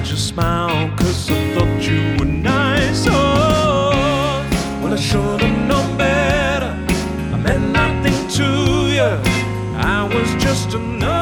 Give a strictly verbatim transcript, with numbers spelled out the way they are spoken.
I'd just smile, cause I thought you were nice. Oh, well, I should have known better. I meant nothing to you. I was just another